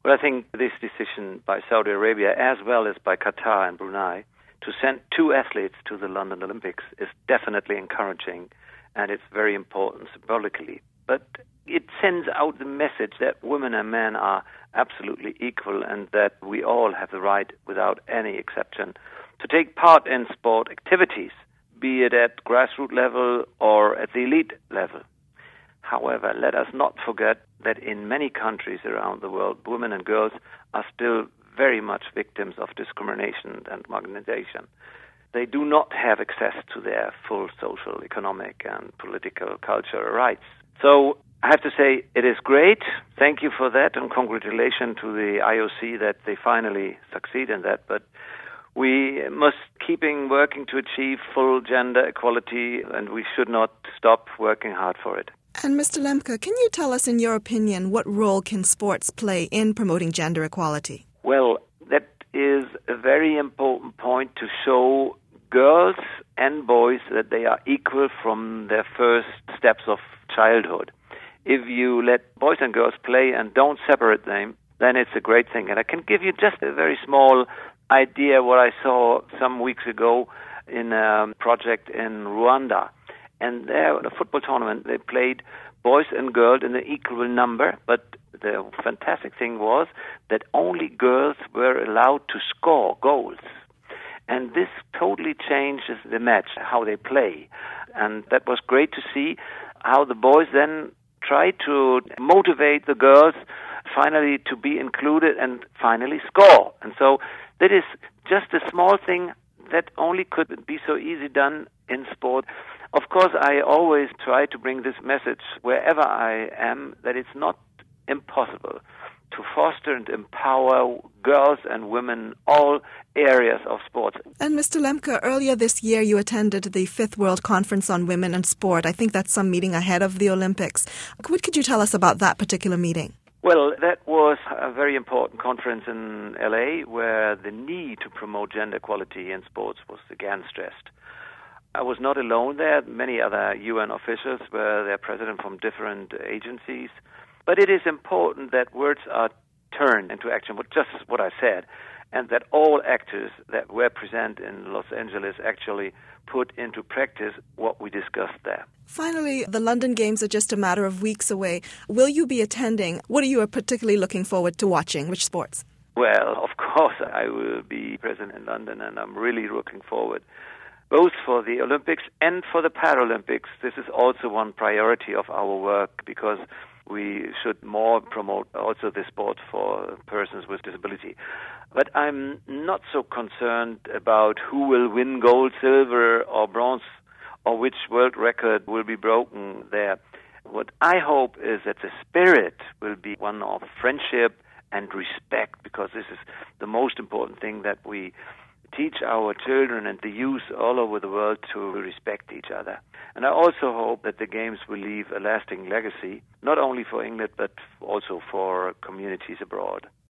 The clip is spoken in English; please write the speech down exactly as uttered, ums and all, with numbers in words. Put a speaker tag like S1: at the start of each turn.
S1: Well, I think this decision by Saudi Arabia, as well as by Qatar and Brunei, to send two athletes to the London Olympics is definitely encouraging, and it's very important symbolically. But it sends out the message that women and men are absolutely equal and that we all have the right, without any exception, to take part in sport activities, be it at grassroots level or at the elite level. However, let us not forget that in many countries around the world, women and girls are still very much victims of discrimination and marginalization. They do not have access to their full social, economic, and political, cultural rights. So I have to say it is great. Thank you for that, and congratulations to the I O C that they finally succeed in that. But we must keeping working to achieve full gender equality, and we should not stop working hard for it.
S2: And Mister Lemke, can you tell us, in your opinion, what role can sports play in promoting gender equality?
S1: Well, that is a very important point to show girls and boys that they are equal from their first steps of childhood. If you let boys and girls play and don't separate them, then it's a great thing. And I can give you just a very small idea what I saw some weeks ago in a project in Rwanda. And there, in a football tournament, they played boys and girls in an equal number, but the fantastic thing was that only girls were allowed to score goals. And this totally changes the match, how they play. And that was great to see how the boys then tried to motivate the girls finally to be included and finally score. And so that is just a small thing that only could be so easy done in sport. Of course, I always try to bring this message wherever I am, that it's not impossible to foster and empower girls and women in all areas of sports.
S2: And Mister Lemke, earlier this year you attended the Fifth World Conference on Women and Sport. I think that's some meeting ahead of the Olympics. What could you tell us about that particular meeting?
S1: Well, that was a very important conference in L A where the need to promote gender equality in sports was again stressed. I was not alone there. Many other U N officials were there present from different agencies. But it is important that words are turned into action, just what I said, and that all actors that were present in Los Angeles actually put into practice what we discussed there.
S2: Finally, the London Games are just a matter of weeks away. Will you be attending? What are you particularly looking forward to watching? Which sports?
S1: Well, of course, I will be present in London, and I'm really looking forward both for the Olympics and for the Paralympics. This is also one priority of our work because we should more promote also the sport for persons with disability. But I'm not so concerned about who will win gold, silver, or bronze, or which world record will be broken there. What I hope is that the spirit will be one of friendship and respect, because this is the most important thing, that we teach our children and the youth all over the world to respect each other. And I also hope that the Games will leave a lasting legacy, not only for England, but also for communities abroad.